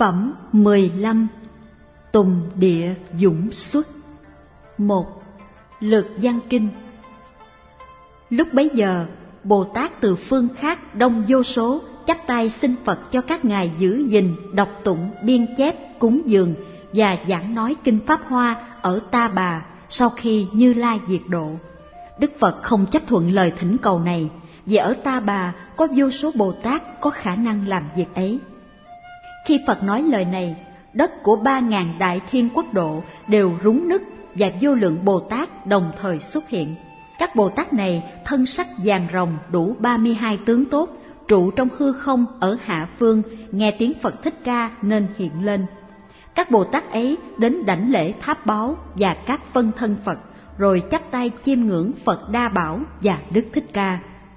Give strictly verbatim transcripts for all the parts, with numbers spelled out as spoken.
Phẩm mười lăm. Tùng địa dũng xuất. Một. Lược Văn Kinh. Lúc bấy giờ, Bồ Tát từ phương khác đông vô số chắp tay xin Phật cho các ngài giữ gìn, đọc tụng, biên chép, cúng dường và giảng nói kinh Pháp Hoa ở Ta Bà sau khi Như Lai diệt độ. Đức Phật không chấp thuận lời thỉnh cầu này, vì ở Ta Bà có vô số Bồ Tát có khả năng làm việc ấy. Khi Phật nói lời này, đất của ba ngàn đại thiên quốc độ đều rúng nứt và vô lượng Bồ Tát đồng thời xuất hiện. Các Bồ Tát này thân sắc vàng rồng đủ ba mươi hai tướng tốt, trụ trong hư không ở hạ phương, nghe tiếng Phật Thích Ca nên hiện lên. Các Bồ Tát ấy đến đảnh lễ Tháp Báu và các phân thân Phật, rồi chắp tay chiêm ngưỡng Phật Đa Bảo và Đức Thích Ca.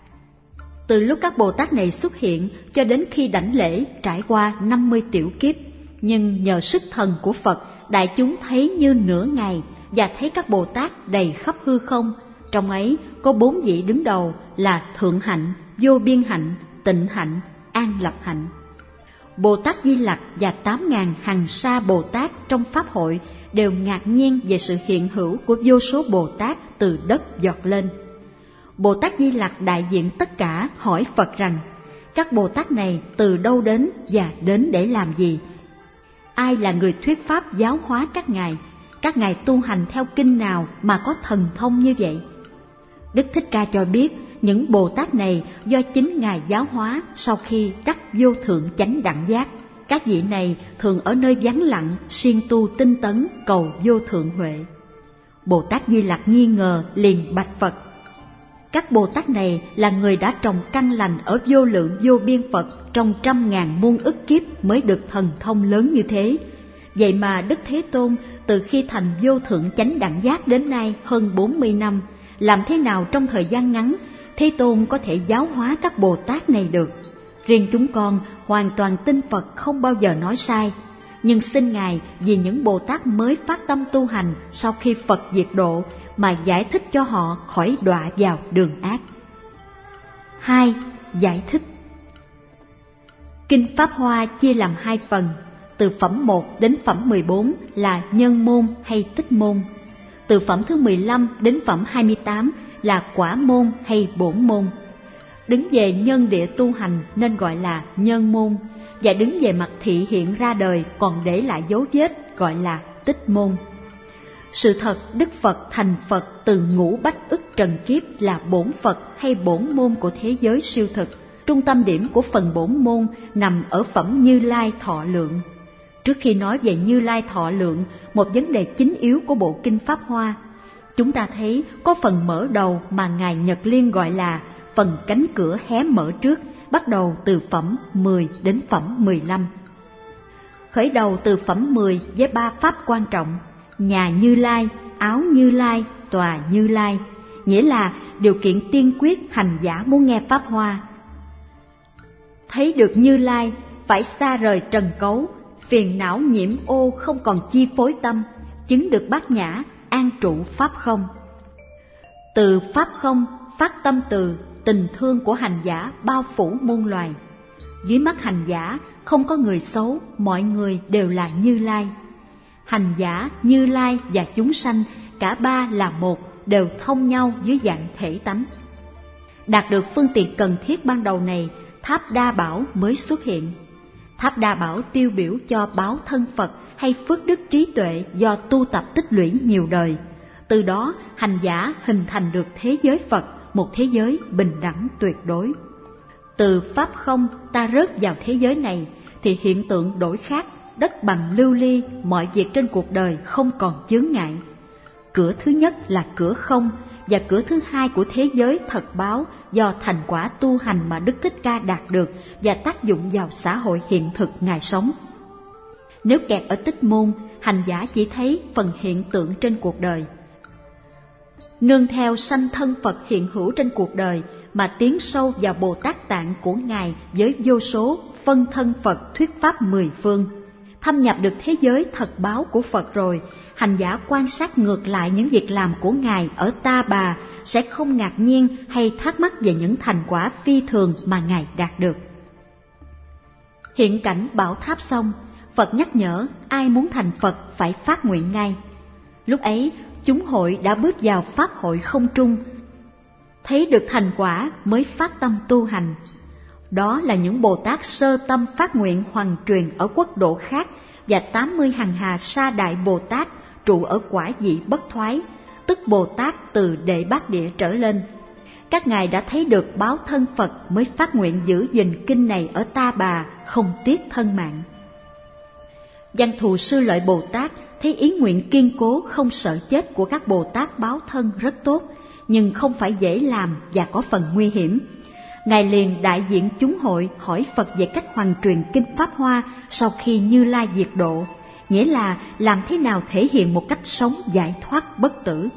Từ lúc các Bồ Tát này xuất hiện cho đến khi đảnh lễ trải qua năm mươi tiểu kiếp, nhưng nhờ sức thần của Phật, đại chúng thấy như nửa ngày và thấy các Bồ Tát đầy khắp hư không. Trong ấy có bốn vị đứng đầu là Thượng Hạnh, Vô Biên Hạnh, Tịnh Hạnh, An Lập Hạnh. Bồ Tát Di Lặc và tám ngàn hằng sa Bồ Tát trong Pháp hội đều ngạc nhiên về sự hiện hữu của vô số Bồ Tát từ đất giọt lên. Bồ Tát Di Lặc đại diện tất cả hỏi Phật rằng, các Bồ Tát này từ đâu đến và đến để làm gì? Ai là người thuyết pháp giáo hóa các ngài? Các ngài tu hành theo kinh nào mà có thần thông như vậy? Đức Thích Ca cho biết, những Bồ Tát này do chính ngài giáo hóa sau khi đắc vô thượng chánh đẳng giác. Các vị này thường ở nơi vắng lặng, siêng tu tinh tấn, cầu vô thượng huệ. Bồ Tát Di Lặc nghi ngờ liền bạch Phật, các Bồ Tát này là người đã trồng căn lành ở vô lượng vô biên Phật trong trăm ngàn muôn ức kiếp mới được thần thông lớn như thế. Vậy mà Đức Thế Tôn từ khi thành vô thượng chánh đẳng giác đến nay hơn bốn mươi năm, làm thế nào trong thời gian ngắn Thế Tôn có thể giáo hóa các Bồ Tát này được? Riêng chúng con hoàn toàn tin Phật không bao giờ nói sai, nhưng xin Ngài vì những Bồ Tát mới phát tâm tu hành sau khi Phật diệt độ mà giải thích cho họ khỏi đọa vào đường ác. Hai. Giải thích. Kinh Pháp Hoa chia làm hai phần, từ phẩm một đến phẩm mười bốn là nhân môn hay tích môn, từ phẩm thứ mười lăm đến phẩm hai mươi tám là quả môn hay bổn môn. Đứng về nhân địa tu hành nên gọi là nhân môn, và đứng về mặt thị hiện ra đời còn để lại dấu vết gọi là tích môn. Sự thật Đức Phật thành Phật từ ngũ bách ức trần kiếp là bổn Phật hay bổn môn của thế giới siêu thực. Trung tâm điểm của phần bổn môn nằm ở phẩm Như Lai Thọ Lượng. Trước khi nói về Như Lai Thọ Lượng, một vấn đề chính yếu của bộ kinh Pháp Hoa, chúng ta thấy có phần mở đầu mà Ngài Nhật Liên gọi là phần cánh cửa hé mở trước, bắt đầu từ phẩm mười đến phẩm mười lăm. Khởi đầu từ phẩm mười với ba pháp quan trọng: nhà Như Lai, áo Như Lai, tòa Như Lai, nghĩa là điều kiện tiên quyết hành giả muốn nghe Pháp Hoa. Thấy được Như Lai, phải xa rời trần cấu, phiền não nhiễm ô không còn chi phối tâm, chứng được bát nhã, an trụ Pháp không. Từ Pháp không phát tâm từ, tình thương của hành giả bao phủ muôn loài. Dưới mắt hành giả không có người xấu, mọi người đều là Như Lai. Hành giả, Như Lai và chúng sanh, cả ba là một, đều thông nhau dưới dạng thể tánh. Đạt được phương tiện cần thiết ban đầu này, Tháp Đa Bảo mới xuất hiện. Tháp Đa Bảo tiêu biểu cho báo thân Phật hay phước đức trí tuệ do tu tập tích lũy nhiều đời. Từ đó hành giả hình thành được thế giới Phật, một thế giới bình đẳng tuyệt đối. Từ Pháp không ta rớt vào thế giới này thì hiện tượng đổi khác, đất bằng lưu ly, mọi việc trên cuộc đời không còn chướng ngại. Cửa thứ nhất là cửa không, và cửa thứ hai của thế giới thật báo do thành quả tu hành mà Đức Thích Ca đạt được và tác dụng vào xã hội hiện thực Ngài sống. Nếu kẹt ở tích môn, hành giả chỉ thấy phần hiện tượng trên cuộc đời. Nương theo sanh thân Phật hiện hữu trên cuộc đời mà tiến sâu vào Bồ Tát Tạng của Ngài với vô số phân thân Phật thuyết pháp mười phương. Thâm nhập được thế giới thật báo của Phật rồi, hành giả quan sát ngược lại những việc làm của Ngài ở Ta Bà sẽ không ngạc nhiên hay thắc mắc về những thành quả phi thường mà Ngài đạt được. Hiện cảnh bảo tháp xong, Phật nhắc nhở ai muốn thành Phật phải phát nguyện ngay. Lúc ấy, chúng hội đã bước vào Pháp hội không trung, thấy được thành quả mới phát tâm tu hành. Đó là những Bồ Tát sơ tâm phát nguyện hoằng truyền ở quốc độ khác và tám mươi hằng hà sa đại Bồ Tát trụ ở quả vị bất thoái, tức Bồ Tát từ đệ bát địa trở lên. Các ngài đã thấy được báo thân Phật mới phát nguyện giữ gìn kinh này ở Ta Bà, không tiếc thân mạng. Văn Thù Sư Lợi Bồ Tát thấy ý nguyện kiên cố không sợ chết của các Bồ Tát báo thân rất tốt, nhưng không phải dễ làm và có phần nguy hiểm. Ngài liền đại diện chúng hội hỏi Phật về cách hoằng truyền kinh Pháp Hoa sau khi Như Lai diệt độ, nghĩa là làm thế nào thể hiện một cách sống giải thoát bất tử.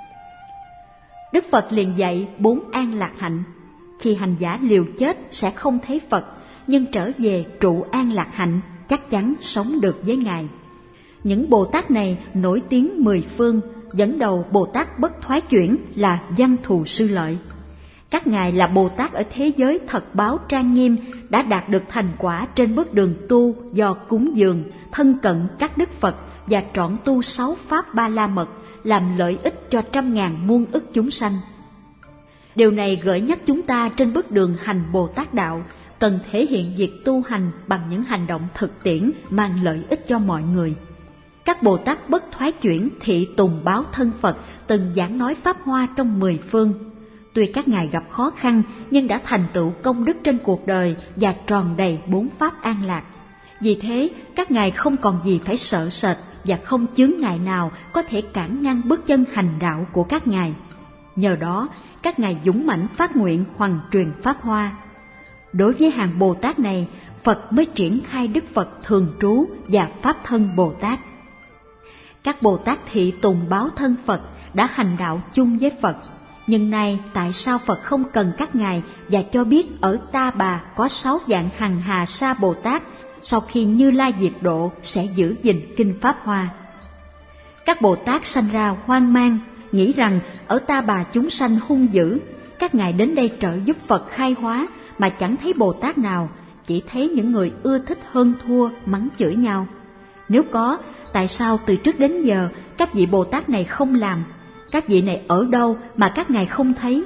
Đức Phật liền dạy bốn an lạc hạnh. Khi hành giả liều chết sẽ không thấy Phật, nhưng trở về trụ an lạc hạnh chắc chắn sống được với Ngài. Những Bồ Tát này nổi tiếng mười phương, dẫn đầu Bồ Tát bất thoái chuyển là Văn Thù Sư Lợi. Các ngài là Bồ Tát ở thế giới thật báo trang nghiêm, đã đạt được thành quả trên bước đường tu do cúng dường, thân cận các đức Phật và trọn tu sáu pháp ba la mật, làm lợi ích cho trăm ngàn muôn ức chúng sanh. Điều này gợi nhắc chúng ta trên bước đường hành Bồ Tát đạo, cần thể hiện việc tu hành bằng những hành động thực tiễn mang lợi ích cho mọi người. Các Bồ Tát bất thoái chuyển thị tùng báo thân Phật từng giảng nói Pháp Hoa trong mười phương. Tuy các ngài gặp khó khăn nhưng đã thành tựu công đức trên cuộc đời và tròn đầy bốn pháp an lạc. Vì thế, các ngài không còn gì phải sợ sệt và không chướng ngại nào có thể cản ngăn bước chân hành đạo của các ngài. Nhờ đó, các ngài dũng mãnh phát nguyện hoằng truyền Pháp Hoa. Đối với hàng Bồ Tát này, Phật mới triển khai Đức Phật thường trú và Pháp thân Bồ Tát. Các Bồ Tát thị tùng báo thân Phật đã hành đạo chung với Phật. Nhưng nay tại sao Phật không cần các ngài và cho biết ở Ta Bà có sáu dạng hằng hà sa Bồ Tát sau khi Như Lai diệt độ sẽ giữ gìn kinh Pháp Hoa? Các Bồ Tát sanh ra hoang mang, nghĩ rằng ở Ta Bà chúng sanh hung dữ, các ngài đến đây trợ giúp Phật khai hóa mà chẳng thấy Bồ Tát nào, chỉ thấy những người ưa thích hơn thua mắng chửi nhau. Nếu có, tại sao từ trước đến giờ các vị Bồ Tát này không làm? Các vị này ở đâu mà các ngài không thấy?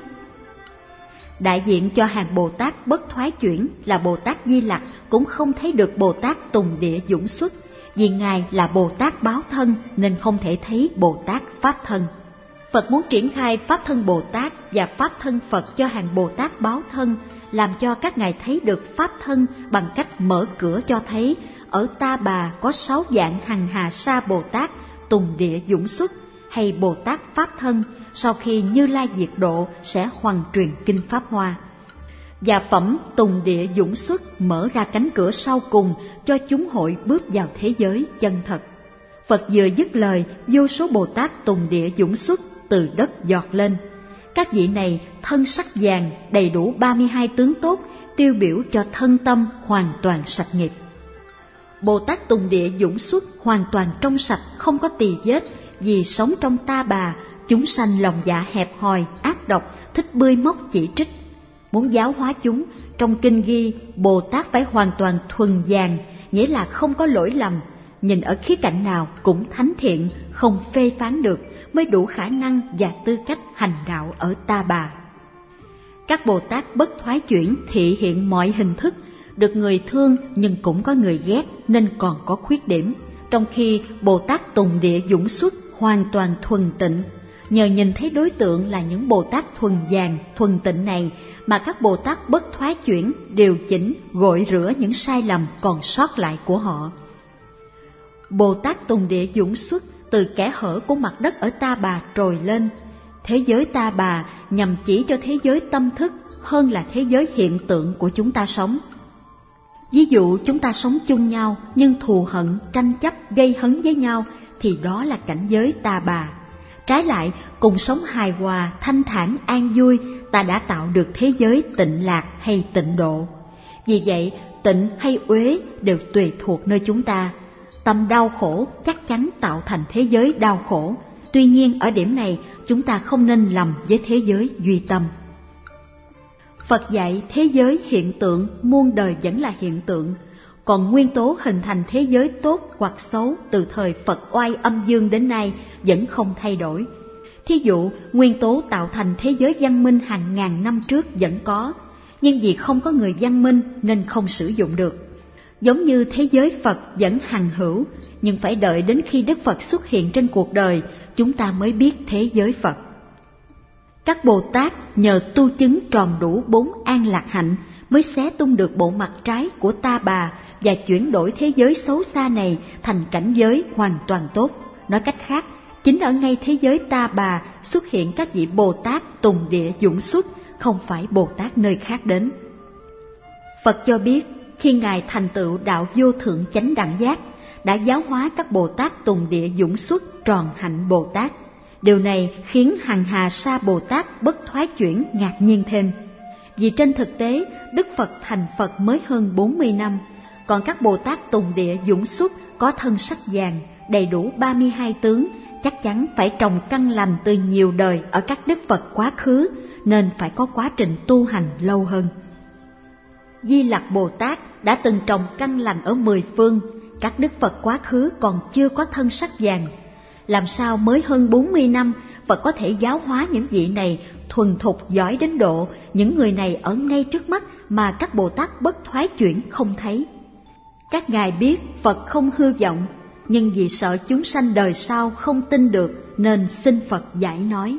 Đại diện cho hàng Bồ Tát bất thoái chuyển là Bồ Tát Di Lặc cũng không thấy được Bồ Tát Tùng Địa Dũng Xuất, vì ngài là Bồ Tát báo thân nên không thể thấy Bồ Tát Pháp thân. Phật muốn triển khai Pháp thân Bồ Tát và Pháp thân Phật cho hàng Bồ Tát báo thân, làm cho các ngài thấy được Pháp thân bằng cách mở cửa cho thấy ở Ta Bà có sáu dạng hằng hà sa Bồ Tát Tùng Địa Dũng Xuất, hay Bồ Tát Pháp thân sau khi Như Lai diệt độ sẽ hoằng truyền kinh Pháp Hoa. Và phẩm Tùng Địa Dũng Xuất mở ra cánh cửa sau cùng cho chúng hội bước vào thế giới chân thật. Phật vừa dứt lời, vô số Bồ Tát Tùng Địa Dũng Xuất từ đất giọt lên. Các vị này thân sắc vàng, đầy đủ ba mươi hai tướng tốt, tiêu biểu cho thân tâm hoàn toàn sạch nghiệp. Bồ Tát Tùng Địa Dũng Xuất hoàn toàn trong sạch, không có tỳ vết, vì sống trong Ta Bà, chúng sanh lòng dạ hẹp hòi, ác độc, thích bươi móc chỉ trích. Muốn giáo hóa chúng, trong kinh ghi Bồ Tát phải hoàn toàn thuần vàng, nghĩa là không có lỗi lầm, nhìn ở khía cạnh nào cũng thánh thiện, không phê phán được, mới đủ khả năng và tư cách hành đạo ở Ta Bà. Các Bồ Tát bất thoái chuyển thị hiện mọi hình thức, được người thương nhưng cũng có người ghét nên còn có khuyết điểm, trong khi Bồ Tát Tùng Địa Dũng Xuất hoàn toàn thuần tịnh. Nhờ nhìn thấy đối tượng là những Bồ Tát thuần vàng, thuần tịnh này mà các Bồ Tát bất thoái chuyển điều chỉnh, gội rửa những sai lầm còn sót lại của họ. Bồ Tát Tùng Địa Dũng Xuất từ kẽ hở của mặt đất ở Ta Bà trồi lên. Thế giới Ta Bà nhằm chỉ cho thế giới tâm thức hơn là thế giới hiện tượng của chúng ta sống. Ví dụ chúng ta sống chung nhau nhưng thù hận, tranh chấp, gây hấn với nhau thì đó là cảnh giới Ta Bà. Trái lại, cùng sống hài hòa, thanh thản, an vui, ta đã tạo được thế giới tịnh lạc hay tịnh độ. Vì vậy, tịnh hay uế đều tùy thuộc nơi chúng ta. Tâm đau khổ chắc chắn tạo thành thế giới đau khổ. Tuy nhiên, ở điểm này, chúng ta không nên lầm với thế giới duy tâm. Phật dạy thế giới hiện tượng, muôn đời vẫn là hiện tượng. còn nguyên tố hình thành thế giới tốt hoặc xấu từ thời Phật oai âm dương đến nay vẫn không thay đổi. Thí dụ, nguyên tố tạo thành thế giới văn minh hàng ngàn năm trước vẫn có, nhưng vì không có người văn minh nên không sử dụng được. Giống như thế giới Phật vẫn hằng hữu, nhưng phải đợi đến khi Đức Phật xuất hiện trên cuộc đời, chúng ta mới biết thế giới Phật. Các Bồ Tát nhờ tu chứng tròn đủ bốn an lạc hạnh mới xé tung được bộ mặt trái của ta bà và chuyển đổi thế giới xấu xa này thành cảnh giới hoàn toàn tốt. Nói cách khác, chính ở ngay thế giới ta bà xuất hiện các vị Bồ Tát tùng địa dũng xuất, không phải Bồ Tát nơi khác đến. Phật cho biết, khi Ngài thành tựu đạo vô thượng chánh đẳng giác, đã giáo hóa các Bồ Tát tùng địa dũng xuất tròn hạnh Bồ Tát. Điều này khiến hằng hà sa Bồ Tát bất thoái chuyển ngạc nhiên thêm. Vì trên thực tế, Đức Phật thành Phật mới hơn bốn mươi năm, còn các Bồ Tát tùng địa dũng xuất có thân sắc vàng, đầy đủ ba mươi hai tướng, chắc chắn phải trồng căn lành từ nhiều đời ở các Đức Phật quá khứ, nên phải có quá trình tu hành lâu hơn. Di Lặc Bồ Tát đã từng trồng căn lành ở mười phương, các Đức Phật quá khứ còn chưa có thân sắc vàng. Làm sao mới hơn bốn mươi năm Phật có thể giáo hóa những vị này thuần thục giỏi đến độ những người này ở ngay trước mắt mà các Bồ Tát bất thoái chuyển không thấy? Các ngài biết Phật không hư vọng, nhưng vì sợ chúng sanh đời sau không tin được nên xin Phật giải nói.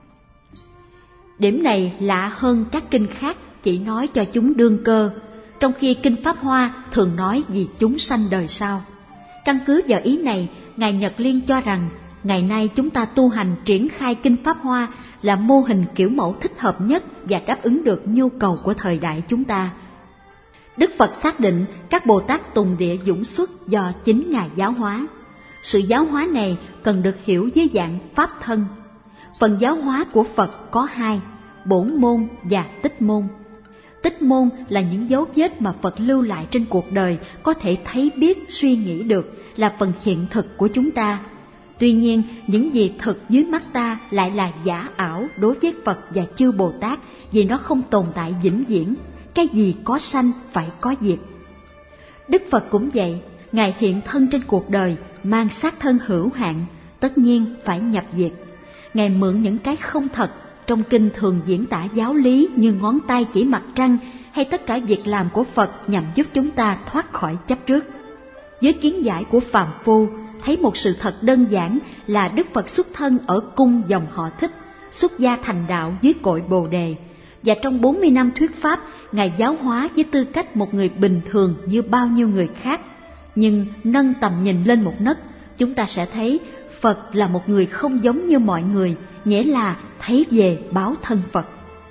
Điểm này lạ hơn các kinh khác chỉ nói cho chúng đương cơ, trong khi kinh Pháp Hoa thường nói vì chúng sanh đời sau. Căn cứ vào ý này, Ngài Nhật Liên cho rằng ngày nay chúng ta tu hành triển khai kinh Pháp Hoa là mô hình kiểu mẫu thích hợp nhất và đáp ứng được nhu cầu của thời đại chúng ta. Đức Phật xác định các Bồ Tát tùng địa dũng xuất do chính Ngài giáo hóa. Sự giáo hóa này cần được hiểu dưới dạng pháp thân. Phần giáo hóa của Phật có hai, bổn môn và tích môn. Tích môn là những dấu vết mà Phật lưu lại trên cuộc đời, có thể thấy biết, suy nghĩ được, là phần hiện thực của chúng ta. Tuy nhiên, những gì thực dưới mắt ta lại là giả ảo đối với Phật và chư Bồ Tát, vì nó không tồn tại vĩnh viễn. Cái gì có sanh phải có diệt. Đức Phật cũng vậy, Ngài hiện thân trên cuộc đời, mang xác thân hữu hạn, tất nhiên phải nhập diệt. Ngài mượn những cái không thật, trong kinh thường diễn tả giáo lý như ngón tay chỉ mặt trăng hay tất cả việc làm của Phật nhằm giúp chúng ta thoát khỏi chấp trước. Với kiến giải của phàm phu, thấy một sự thật đơn giản là Đức Phật xuất thân ở cung dòng họ Thích, xuất gia thành đạo dưới cội Bồ Đề, và trong bốn mươi năm thuyết pháp, Ngài giáo hóa với tư cách một người bình thường như bao nhiêu người khác. Nhưng nâng tầm nhìn lên một nấc, chúng ta sẽ thấy Phật là một người không giống như mọi người, nghĩa là thấy về báo thân Phật.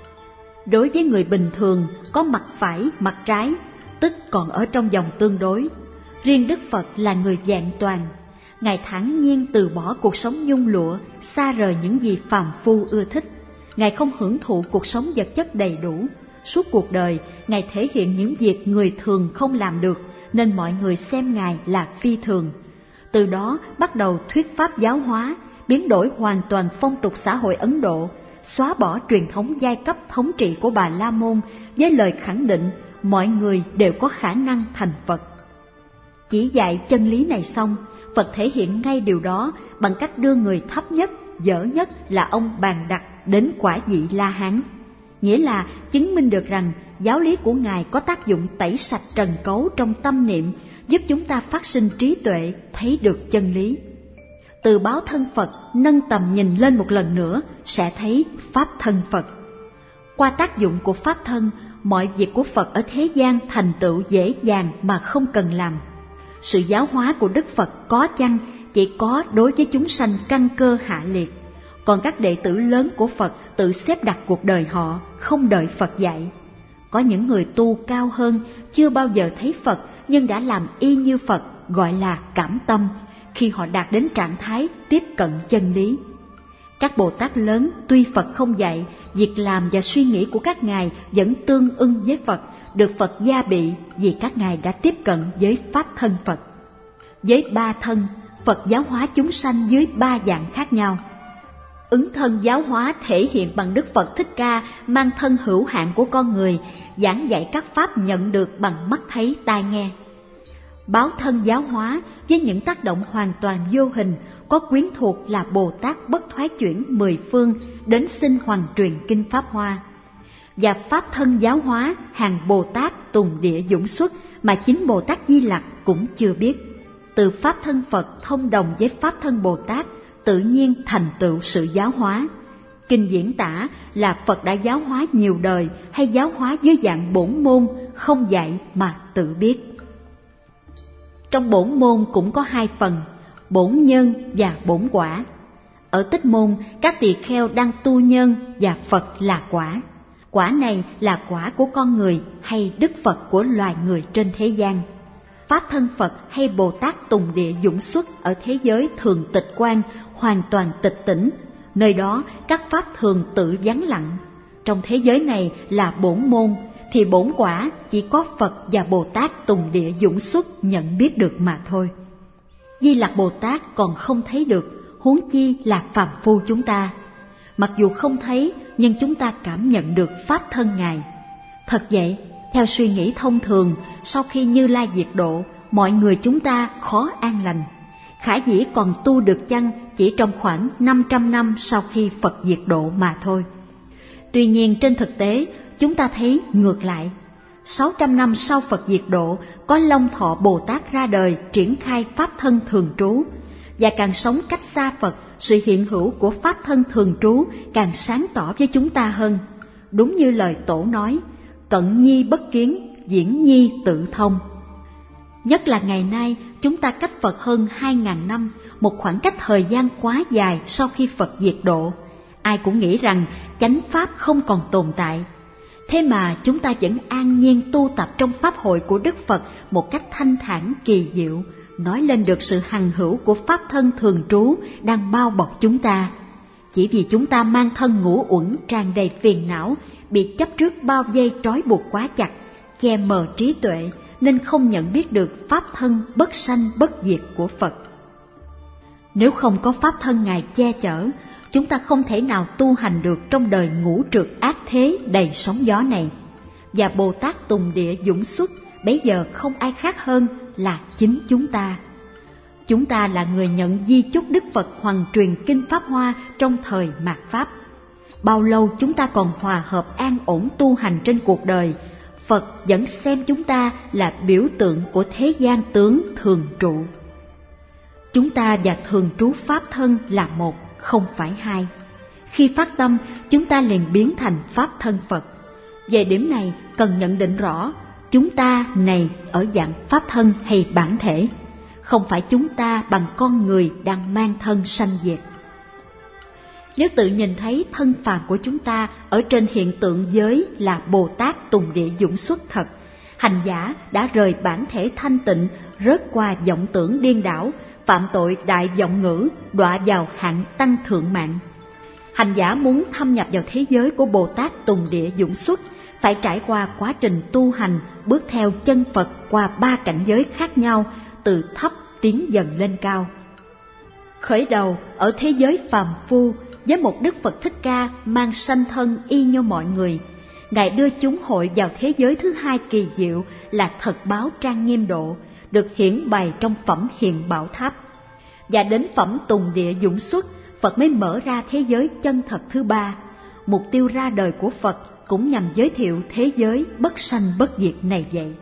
Đối với người bình thường, có mặt phải, mặt trái, tức còn ở trong dòng tương đối. Riêng Đức Phật là người vẹn toàn. Ngài thản nhiên từ bỏ cuộc sống nhung lụa, xa rời những gì phàm phu ưa thích. Ngài không hưởng thụ cuộc sống vật chất đầy đủ. Suốt cuộc đời, Ngài thể hiện những việc người thường không làm được, nên mọi người xem Ngài là phi thường. Từ đó bắt đầu thuyết pháp giáo hóa, biến đổi hoàn toàn phong tục xã hội Ấn Độ, xóa bỏ truyền thống giai cấp thống trị của Bà La Môn với lời khẳng định mọi người đều có khả năng thành Phật. Chỉ dạy chân lý này xong, Phật thể hiện ngay điều đó bằng cách đưa người thấp nhất, dở nhất là ông Bàn Đặc đến quả vị La Hán. Nghĩa là chứng minh được rằng giáo lý của Ngài có tác dụng tẩy sạch trần cấu trong tâm niệm, giúp chúng ta phát sinh trí tuệ, thấy được chân lý. Từ báo thân Phật nâng tầm nhìn lên một lần nữa sẽ thấy pháp thân Phật. Qua tác dụng của pháp thân, mọi việc của Phật ở thế gian thành tựu dễ dàng mà không cần làm. Sự giáo hóa của Đức Phật có chăng chỉ có đối với chúng sanh căn cơ hạ liệt, còn các đệ tử lớn của Phật tự xếp đặt cuộc đời họ, không đợi Phật dạy. Có những người tu cao hơn, chưa bao giờ thấy Phật nhưng đã làm y như Phật, gọi là cảm tâm, khi họ đạt đến trạng thái tiếp cận chân lý. Các Bồ Tát lớn tuy Phật không dạy, việc làm và suy nghĩ của các ngài vẫn tương ưng với Phật, được Phật gia bị vì các ngài đã tiếp cận với pháp thân Phật. Với ba thân, Phật giáo hóa chúng sanh dưới ba dạng khác nhau. Ứng thân giáo hóa thể hiện bằng Đức Phật Thích Ca mang thân hữu hạn của con người, giảng dạy các pháp nhận được bằng mắt thấy tai nghe. Báo thân giáo hóa với những tác động hoàn toàn vô hình, có quyến thuộc là Bồ Tát bất thoái chuyển mười phương đến xin hoằng truyền kinh Pháp Hoa. Và Pháp thân giáo hóa hàng Bồ Tát tùng địa dũng xuất mà chính Bồ Tát Di Lặc cũng chưa biết. Từ Pháp thân Phật thông đồng với Pháp thân Bồ Tát, tự nhiên thành tựu sự giáo hóa. Kinh diễn tả là Phật đã giáo hóa nhiều đời hay giáo hóa dưới dạng bổn môn, không dạy mà tự biết. Trong bổn môn cũng có hai phần, bổn nhân và bổn quả. Ở tích môn, các tỳ kheo đang tu nhân và Phật là quả. Quả này là quả của con người hay Đức Phật của loài người trên thế gian. Pháp thân Phật hay Bồ Tát tùng địa dũng xuất ở thế giới thường tịch quan, hoàn toàn tịch tỉnh. Nơi đó các pháp thường tự vắng lặng. Trong thế giới này là bổn môn, thì bổn quả chỉ có Phật và Bồ Tát tùng địa dũng xuất nhận biết được mà thôi. Di Lặc Bồ Tát còn không thấy được, huống chi là phàm phu chúng ta. Mặc dù không thấy, nhưng chúng ta cảm nhận được pháp thân Ngài. Thật vậy, theo suy nghĩ thông thường, sau khi Như Lai diệt độ, mọi người chúng ta khó an lành. Khả dĩ còn tu được chăng chỉ trong khoảng năm trăm năm sau khi Phật diệt độ mà thôi. Tuy nhiên trên thực tế, chúng ta thấy ngược lại. sáu trăm năm sau Phật diệt độ, có Long Thọ Bồ Tát ra đời triển khai Pháp thân thường trú. Và càng sống cách xa Phật, sự hiện hữu của Pháp thân thường trú càng sáng tỏ với chúng ta hơn. Đúng như lời Tổ nói, cận nhi bất kiến, diễn nhi tự thông. Nhất là ngày nay, chúng ta cách Phật hơn hai ngàn năm, một khoảng cách thời gian quá dài sau khi Phật diệt độ. Ai cũng nghĩ rằng chánh Pháp không còn tồn tại. Thế mà chúng ta vẫn an nhiên tu tập trong Pháp hội của Đức Phật một cách thanh thản kỳ diệu, nói lên được sự hằng hữu của Pháp thân thường trú đang bao bọc chúng ta. Chỉ vì chúng ta mang thân ngũ uẩn tràn đầy phiền não, bị chấp trước bao dây trói buộc quá chặt, che mờ trí tuệ, nên không nhận biết được Pháp thân bất sanh bất diệt của Phật. Nếu không có Pháp thân Ngài che chở, chúng ta không thể nào tu hành được trong đời ngũ trượt ác thế đầy sóng gió này. Và Bồ Tát tùng địa dũng xuất bấy giờ không ai khác hơn là chính chúng ta. Chúng ta là người nhận di chúc Đức Phật hoằng truyền kinh Pháp Hoa trong thời mạt Pháp. Bao lâu chúng ta còn hòa hợp an ổn tu hành trên cuộc đời, Phật vẫn xem chúng ta là biểu tượng của thế gian tướng thường trụ. Chúng ta và thường trú Pháp thân là một, không phải hai. Khi phát tâm, chúng ta liền biến thành Pháp thân Phật. Về điểm này cần nhận định rõ, chúng ta này ở dạng Pháp thân hay bản thể, không phải chúng ta bằng con người đang mang thân sanh diệt. Nếu tự nhìn thấy thân phàm của chúng ta ở trên hiện tượng giới là Bồ Tát tùng địa dũng xuất thật, hành giả đã rời bản thể thanh tịnh, rớt qua vọng tưởng điên đảo, phạm tội đại vọng ngữ, đọa vào hạng tăng thượng mạng. Hành giả muốn thâm nhập vào thế giới của Bồ Tát tùng địa dũng xuất, phải trải qua quá trình tu hành, bước theo chân Phật qua ba cảnh giới khác nhau, từ thấp tiến dần lên cao. Khởi đầu ở thế giới phàm phu, với một Đức Phật Thích Ca mang sanh thân y như mọi người, Ngài đưa chúng hội vào thế giới thứ hai kỳ diệu là thật báo trang nghiêm độ, được hiển bày trong phẩm Hiền Bảo Tháp. Và đến phẩm Tùng Địa Dũng Xuất, Phật mới mở ra thế giới chân thật thứ ba. Mục tiêu ra đời của Phật cũng nhằm giới thiệu thế giới bất sanh bất diệt này vậy.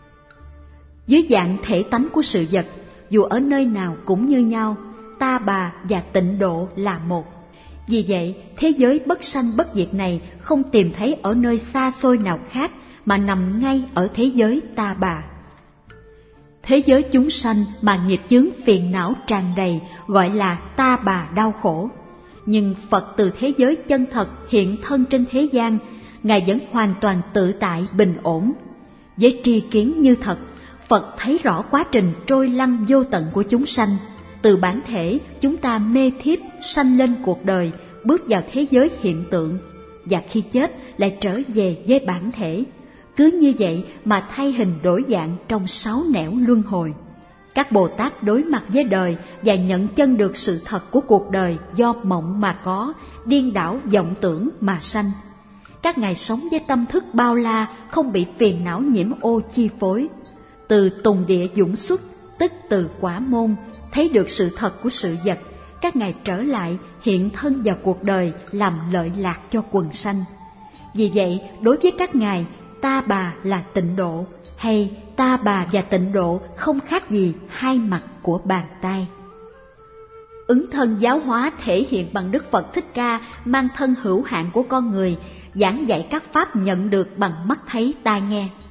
Dưới dạng thể tánh của sự vật, dù ở nơi nào cũng như nhau, ta bà và tịnh độ là một. Vì vậy, thế giới bất sanh bất diệt này không tìm thấy ở nơi xa xôi nào khác, mà nằm ngay ở thế giới ta bà. Thế giới chúng sanh mà nghiệp chướng phiền não tràn đầy gọi là ta bà đau khổ. Nhưng Phật từ thế giới chân thật hiện thân trên thế gian, Ngài vẫn hoàn toàn tự tại bình ổn. Với tri kiến như thật, Phật thấy rõ quá trình trôi lăn vô tận của chúng sanh. Từ bản thể chúng ta mê thiếp sanh lên cuộc đời, bước vào thế giới hiện tượng, và khi chết lại trở về với bản thể. Cứ như vậy mà thay hình đổi dạng trong sáu nẻo luân hồi. Các Bồ Tát đối mặt với đời và nhận chân được sự thật của cuộc đời do mộng mà có, điên đảo vọng tưởng mà sanh. Các ngài sống với tâm thức bao la, không bị phiền não nhiễm ô chi phối. từ tùng địa dũng xuất, tức từ quả môn, thấy được sự thật của sự vật, các ngài trở lại hiện thân vào cuộc đời làm lợi lạc cho quần sanh. Vì vậy, đối với các ngài, Ta Bà là tịnh độ, hay Ta Bà và tịnh độ không khác gì hai mặt của bàn tay. Ứng thân giáo hóa thể hiện bằng Đức Phật Thích Ca mang thân hữu hạn của con người, giảng dạy các pháp nhận được bằng mắt thấy tai nghe.